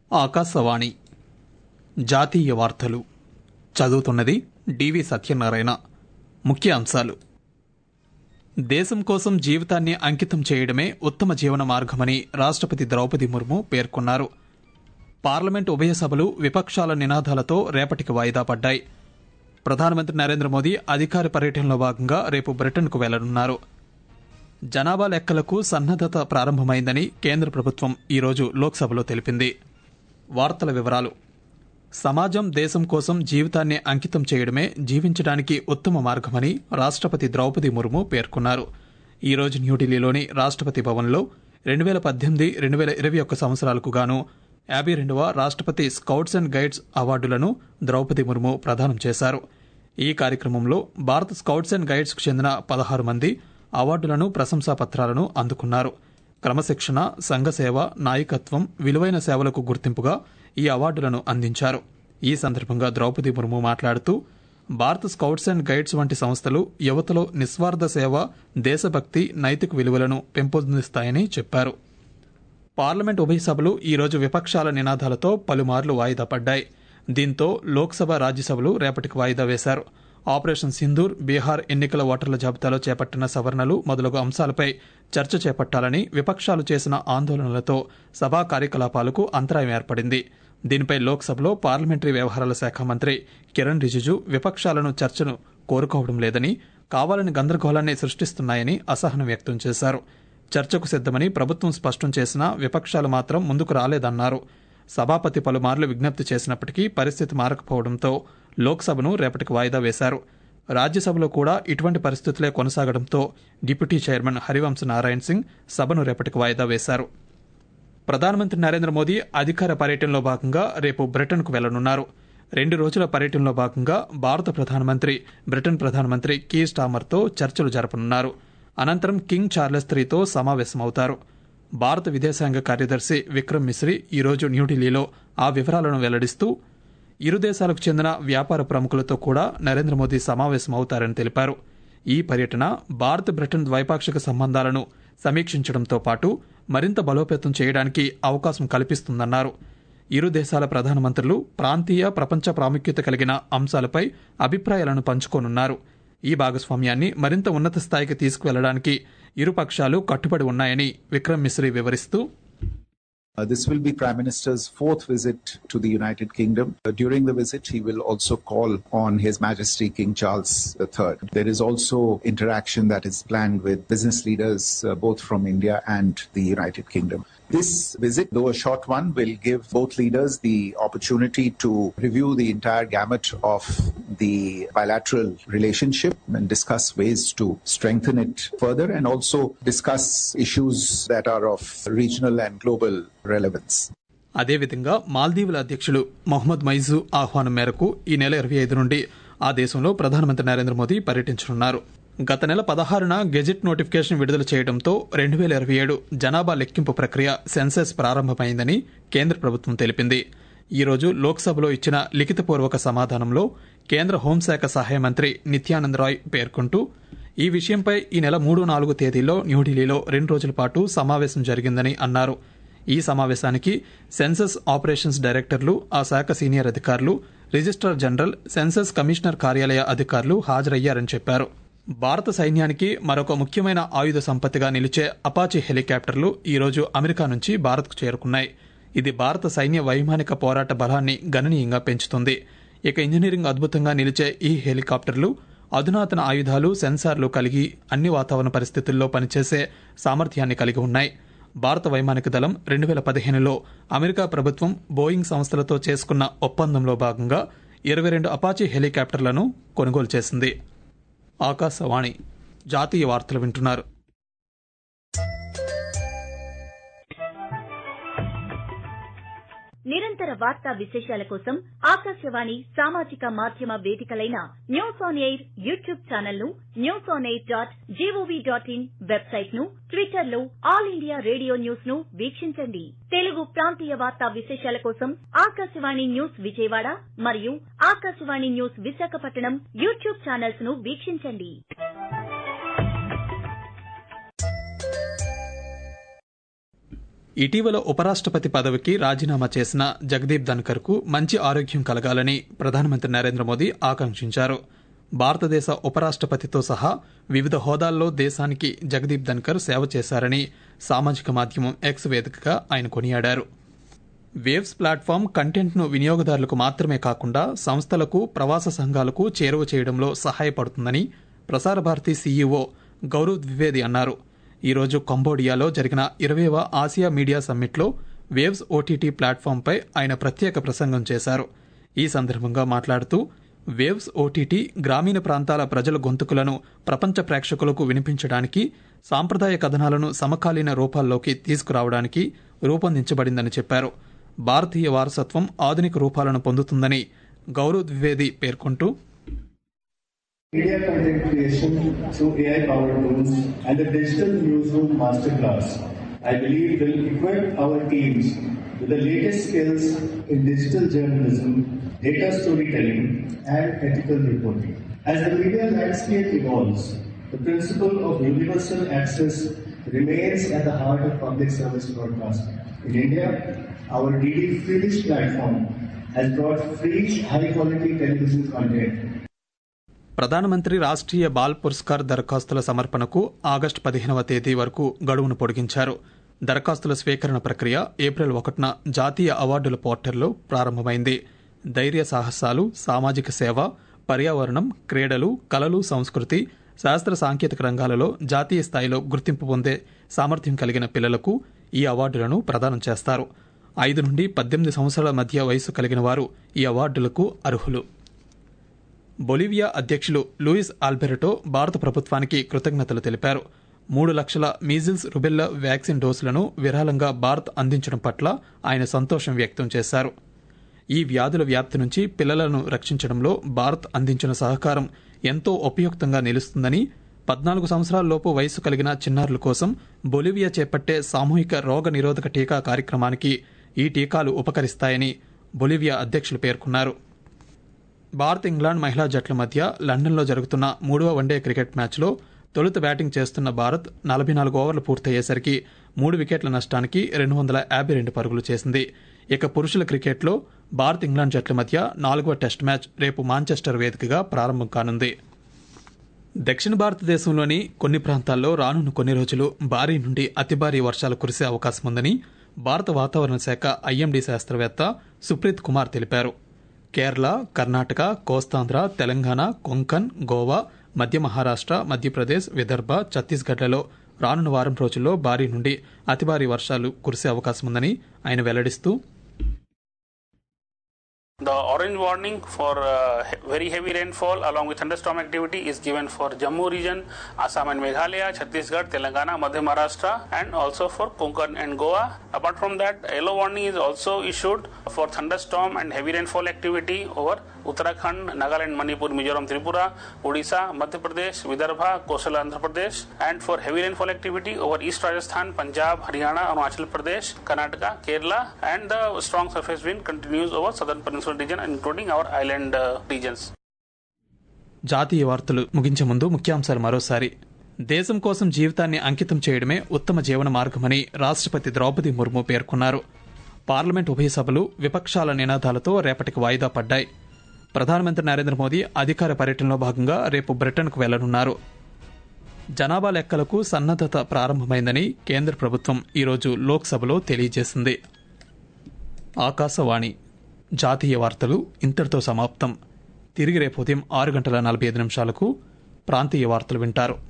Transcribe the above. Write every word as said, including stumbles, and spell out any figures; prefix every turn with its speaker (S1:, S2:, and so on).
S1: ఆకాశవాణి జాతీయ వార్తలు చదువుతున్నది డివి సత్యనారాయణ. ముఖ్య అంశాలు: దేశం కోసం జీవితాన్ని అంకితం చేయడమే ఉత్తమ జీవన మార్గమని రాష్ట్రపతి ద్రౌపది ముర్ము పేర్కొన్నారు. పార్లమెంట్ ఉభయ సభలు విపక్షాల నినాదాలతో రేపటికి వాయిదా పడ్డాయి. ప్రధానమంత్రి నరేంద్ర మోదీ అధికార పర్యటనలో భాగంగా రేపు బ్రిటన్కు వెళ్లనున్నారు. జనాభా లెక్కలకు సన్నద్దత ప్రారంభమైందని కేంద్ర ప్రభుత్వం ఈరోజు లోక్సభలో తెలిపింది. వార్తల వివరాలు: సమాజం దేశం కోసం జీవితాన్ని అంకితం చేయడమే జీవించడానికి ఉత్తమ మార్గమని రాష్ట్రపతి ద్రౌపది ముర్ము పేర్కొన్నారు. ఈరోజు న్యూఢిల్లీలోని రాష్ట్రపతి భవన్లో రెండు వేల పద్దెనిమిది రెండు వేల ఇరవై ఒక్క సంవత్సరాలకు గాను యాభై రెండవ రాష్ట్రపతి స్కౌట్స్ అండ్ గైడ్స్ అవార్డులను ద్రౌపది ముర్ము ప్రదానం చేశారు. ఈ కార్యక్రమంలో భారత స్కౌట్స్ అండ్ గైడ్స్ కు చెందిన పదహారు మంది అవార్డులను, ప్రశంసా పత్రాలను అందుకున్నారు. క్రమశిక్షణ, సంఘసేవ, నాయకత్వం, విలువైన సేవలకు గుర్తింపుగా ఈ అవార్డులను అందించారు. ఈ సందర్భంగా ద్రౌపది ముర్ము మాట్లాడుతూ, భారత స్కౌట్స్ అండ్ గైడ్స్ వంటి సంస్థలు యువతలో నిస్వార్థ సేవ, దేశభక్తి, నైతిక విలువలను పెంపొందిస్తాయని చెప్పారు. పార్లమెంట్ ఉభయ సభలు ఈరోజు విపక్షాల నినాదాలతో పలుమార్లు వాయిదా పడ్డాయి. దీంతో లోక్సభ, రాజ్యసభలు రేపటికి వాయిదా వేశారు. ఆపరేషన్ సింధూర్, బీహార్ ఎన్నికల ఓటర్ల జాబితాలో చేపట్టిన సవరణలు మొదలగు అంశాలపై చర్చ చేపట్టాలని విపక్షాలు చేసిన ఆందోళనలతో సభా కార్యకలాపాలకు అంతరాయం ఏర్పడింది. దీనిపై లోక్సభలో పార్లమెంటరీ వ్యవహారాల శాఖ మంత్రి కిరణ్ రిజిజు విపక్షాలను చర్చను కోరుకోవడం లేదని, కావాలని గందరగోళాన్ని సృష్టిస్తున్నాయని అసహనం వ్యక్తం చేశారు. చర్చకు సిద్దమని ప్రభుత్వం స్పష్టం చేసినా విపక్షాలు మాత్రం ముందుకు రాలేదన్నారు. సభాపతి పలుమార్లు విజ్ఞప్తి చేసినప్పటికీ పరిస్థితి మారకపోవడంతో లోక్సభను రేపటికి వాయిదా వేశారు. రాజ్యసభలో కూడా ఇటువంటి పరిస్థితులే కొనసాగడంతో డిప్యూటీ చైర్మన్ హరివంశ్ నారాయణ్ సింగ్ సభను రేపటికి వాయిదా వేశారు. ప్రధానమంత్రి నరేంద్ర మోదీ అధికార పర్యటనలో భాగంగా రేపు బ్రిటన్కు వెళ్లనున్నారు. రెండు రోజుల పర్యటనలో భాగంగా భారత ప్రధానమంత్రి బ్రిటన్ ప్రధానమంత్రి కీర్ స్టార్మర్తో చర్చలు జరపనున్నారు. అనంతరం కింగ్ చార్లెస్ త్రీతో సమావేశమవుతారు. భారత విదేశాంగ కార్యదర్శి విక్రమ్ మిశ్రీ ఈరోజు న్యూఢిల్లీలో ఆ వివరాలను వెల్లడిస్తూ, ఇరు దేశాలకు చెందిన వ్యాపార ప్రముఖులతో కూడా నరేంద్ర మోదీ సమావేశమవుతారని తెలిపారు. ఈ పర్యటన భారత్ బ్రిటన్ ద్వైపాక్షిక సంబంధాలను సమీక్షించడంతో పాటు మరింత బలోపేతం చేయడానికి అవకాశం కల్పిస్తుందన్నారు. ఇరు దేశాల ప్రధానమంత్రులు ప్రాంతీయ, ప్రపంచ ప్రాముఖ్యత కలిగిన అంశాలపై అభిప్రాయాలను పంచుకోనున్నారు. ఈ భాగస్వామ్యాన్ని మరింత ఉన్నత స్థాయికి తీసుకువెళ్లడానికి ఇరు పక్షాలు కట్టుబడి ఉన్నాయని విక్రమ్ మిశ్రీ వివరిస్తూ,
S2: Uh, this will be Prime Minister's fourth visit to the United Kingdom. Uh, during the visit, he will also call on His Majesty King Charles the third. There is also interaction that is planned with business leaders uh, both from India and the United Kingdom. This visit, though a short one, will give both leaders the opportunity to review the entire gamut of the bilateral relationship and discuss ways to strengthen it further, and also discuss issues that are of regional and global relevance.
S1: అదేవిధంగా మాల్దీవుల అధ్యక్షులు Mohammed Meizu ఆహ్వానం మేరకు ఈ నెల ఇరవై ఐదు నుండి ఆ దేశంలో ప్రధానమంత్రి నరేంద్ర మోదీ పర్యటించనున్నారు. గత నెల పదహారున గెజిట్ నోటిఫికేషన్ విడుదల చేయడంతో రెండు వేల ఇరవై ఏడు జనాభా లెక్కింపు ప్రక్రియ సెన్సెస్ ప్రారంభమైందని కేంద్ర ప్రభుత్వం తెలిపింది. ఈ రోజు లోక్సభలో ఇచ్చిన లిఖితపూర్వక సమాధానంలో కేంద్ర హోంశాఖ సహాయ మంత్రి నిత్యానంద్ రాయ్ పేర్కొంటూ, ఈ విషయంపై ఈ నెల మూడు, నాలుగు తేదీల్లో న్యూఢిల్లీలో రెండు రోజుల పాటు సమావేశం జరిగిందని అన్నారు. ఈ సమావేశానికి సెన్సస్ ఆపరేషన్స్ డైరెక్టర్లు, ఆ శాఖ సీనియర్ అధికారులు, రిజిస్ట్రార్ జనరల్, సెన్సస్ కమిషనర్ కార్యాలయ అధికారులు హాజరయ్యారని చెప్పారు. భారత సైన్యానికి మరొక ముఖ్యమైన ఆయుధ సంపత్తిగా నిలిచే అపాచీ హెలికాప్టర్లు ఈరోజు అమెరికా నుంచి భారత్కు చేరుకున్నాయి. ఇది భారత సైన్య వైమానిక పోరాట బలాన్ని గణనీయంగా పెంచుతుంది. ఇక ఇంజనీరింగ్ అద్భుతంగా నిలిచే ఈ హెలికాప్టర్లు అధునాతన ఆయుధాలు, సెన్సార్లు కలిగి అన్ని వాతావరణ పరిస్థితుల్లో పనిచేసే సామర్థ్యాన్ని కలిగి ఉన్నాయి. భారత వైమానిక దళం రెండు వేల పదిహేనులో అమెరికా ప్రభుత్వం బోయింగ్ సంస్థలతో చేసుకున్న ఒప్పందంలో భాగంగా ఇరవై రెండు అపాచీ హెలికాప్టర్లను కొనుగోలు చేసింది. ఆకాశవాణి జాతీయ వార్తలు వింటున్నారు.
S3: నిరంతర వార్తా విశేషాల కోసం ఆకాశవాణి సామాజిక మాధ్యమ వేదికలైన news on air YouTube channel ను, news on air dot G O V dot in website ను, ట్విట్టర్ లో ఆల్ ఇండియా రేడియో న్యూస్ ను వీక్షించండి. తెలుగు ప్రాంతీయ వార్తా విశేషాల కోసం ఆకాశవాణి న్యూస్ విజయవాడ మరియు Akashvani news Visakhapatnam YouTube channels ను వీక్షించండి.
S1: ఇటీవల ఉపరాష్ట్రపతి పదవికి రాజీనామా చేసిన జగదీప్ ధన్కర్కు మంచి ఆరోగ్యం కలగాలని ప్రధానమంత్రి నరేంద్ర మోదీ ఆకాంక్షించారు. భారతదేశ ఉపరాష్ట్రపతితో సహా వివిధ హోదాల్లో దేశానికి జగదీప్ ధన్కర్ సేవ చేశారని సామాజిక మాధ్యమం ఎక్స్ వేదికగా ఆయన కొనియాడారు. వేవ్స్ ప్లాట్ఫామ్ కంటెంట్ను వినియోగదారులకు మాత్రమే కాకుండా సంస్థలకు, ప్రవాస సంఘాలకు చేరువ చేయడంలో సహాయపడుతుందని ప్రసార భారతి సీఈఓ గౌరవ్ ద్వివేది అన్నారు. ఈరోజు కంబోడియాలో జరిగిన ఇరవైవ ఆసియా మీడియా సమ్మిట్లో వేవ్స్ ఓటీటీ ప్లాట్ఫామ్పై ఆయన ప్రత్యేక ప్రసంగం చేశారు. ఈ సందర్భంగా మాట్లాడుతూ వేవ్స్ ఓటీటీ గ్రామీణ ప్రాంతాల ప్రజల గొంతుకులను ప్రపంచ ప్రేక్షకులకు వినిపించడానికి, సాంప్రదాయ కథనాలను సమకాలీన రూపాల్లోకి తీసుకురావడానికి రూపొందించబడిందని చెప్పారు. భారతీయ వారసత్వం ఆధునిక రూపాలను పొందుతుందని గౌరవ్ ద్వివేది పేర్కొంటూ
S4: Media content creation through A I-powered tools and the digital newsroom masterclass, I believe, will equip our teams with the latest skills in digital journalism, data storytelling, and ethical reporting. As the media landscape evolves, the principle of universal access remains at the heart of public service broadcasting. In India, our D D Freedish platform has brought free, high-quality television content.
S1: ప్రధానమంత్రి Rashtriya ball పురస్కార్ దరఖాస్తుల సమర్పణకు August పదిహేనవ తేదీ వరకు గడువును పొడిగించారు. దరఖాస్తుల స్వీకరణ ప్రక్రియ April ఒకటిన జాతీయ అవార్డుల పోర్టల్లో ప్రారంభమైంది. ధైర్య సాహసాలు, సామాజిక సేవ, పర్యావరణం, క్రీడలు, కళలు, సంస్కృతి, శాస్త్ర సాంకేతిక రంగాలలో జాతీయ స్థాయిలో గుర్తింపు పొందే సామర్థ్యం కలిగిన పిల్లలకు ఈ అవార్డులను ప్రదానం చేస్తారు. ఐదు నుండి పద్దెనిమిది సంవత్సరాల మధ్య వయసు కలిగిన వారు ఈ అవార్డులకు అర్హులు. బొలివియా అధ్యక్షులు లూయిస్ ఆల్బెర్టో భారత ప్రభుత్వానికి కృతజ్ఞతలు తెలిపారు. మూడు లక్షల మీజిల్స్, రుబెల్లా వ్యాక్సిన్ డోసులను విరాళంగా భారత్ అందించడం పట్ల ఆయన సంతోషం వ్యక్తం చేశారు. ఈ వ్యాధుల వ్యాప్తి నుంచి పిల్లలను రక్షించడంలో భారత్ అందించిన సహకారం ఎంతో ఉపయుక్తంగా నిలుస్తుందని, పద్నాలుగు సంవత్సరాలలోపు వయసు కలిగిన చిన్నారుల కోసం బొలివియా చేపట్టే సామూహిక రోగ నిరోధక టీకా కార్యక్రమానికి ఈ టీకాలు ఉపకరిస్తాయని బొలివియా అధ్యక్షులు పేర్కొన్నారు. భారత్, ఇంగ్లాండ్ మహిళా జట్ల మధ్య లండన్లో జరుగుతున్న మూడవ వన్డే క్రికెట్ మ్యాచ్లో తొలుత బ్యాటింగ్ చేస్తున్న భారత్ నలభై నాలుగు ఓవర్లు పూర్తయ్యేసరికి మూడు వికెట్ల నష్టానికి రెండు వందల యాభై రెండు పరుగులు చేసింది. ఇక పురుషుల క్రికెట్లో భారత్, ఇంగ్లాండ్ జట్ల మధ్య నాలుగవ టెస్ట్ మ్యాచ్ రేపు మాంచెస్టర్ వేదికగా ప్రారంభం కానుంది. దక్షిణ భారతదేశంలోని కొన్ని ప్రాంతాల్లో రానున్న కొన్ని రోజులు భారీ నుండి అతి భారీ వర్షాలు కురిసే అవకాశం ఉందని భారత వాతావరణ శాఖ ఐఎండీ శాస్త్రవేత్త సుప్రీత్ కుమార్ తెలిపారు. కేరళ, కర్ణాటక, కోస్తాంధ్ర, తెలంగాణ, కొంకన్, గోవా, మధ్య మహారాష్ట్ర, మధ్యప్రదేశ్, విదర్భ, ఛత్తీస్గఢ్లలో రానున్న వారం రోజుల్లో భారీ నుండి అతి భారీ వర్షాలు కురిసే అవకాశం ఉందని ఆయన వెల్లడిస్తూ
S5: The orange warning for uh, very heavy rainfall along with thunderstorm activity is given for Jammu region, Assam and Meghalaya, Chhattisgarh, Telangana, Madhya Maharashtra and also for Konkan and Goa. Apart from that, yellow warning is also issued for thunderstorm and heavy rainfall activity over Uttarakhand, Nagaland, Manipur, Mizoram, Tripura, Odisha, Madhya Pradesh, Vidarbha, Coastal Andhra Pradesh and for heavy rainfall activity over East Rajasthan, Punjab, Haryana, Arunachal Pradesh, Karnataka, Kerala and the strong surface wind continues over southern peninsula region including our island uh, regions.
S1: జాతీయ వార్తలు ముగించే ముందు ముఖ్యాంశాలు మరోసారి. దేశం కోసం జీవితాన్ని అంకితం చేయడమే ఉత్తమ జీవన మార్గమని రాష్ట్రపతి ద్రౌపది ముర్ము పేర్కొన్నారు. పార్లమెంట్ ఉభయ సభలు విపక్షాల నినాదాలతో రేపటికి వాయిదా పడ్డాయి. ప్రధానమంత్రి నరేంద్ర మోదీ అధికార పర్యటనలో భాగంగా రేపు బ్రిటన్కు వెళ్లనున్నారు. జనాభా లెక్కలకు సన్నద్దత ప్రారంభమైందని కేంద్ర ప్రభుత్వం ఈరోజు లోక్సభలో తెలియజేసింది. ఆకాశవాణి జాతీయ వార్తలు ఇంతటితో సమాప్తం. తిరిగి రేపు ఉదయం ఆరు గంటల నలభై ఐదు నిమిషాలకు ప్రాంతీయ వార్తలు వింటారు.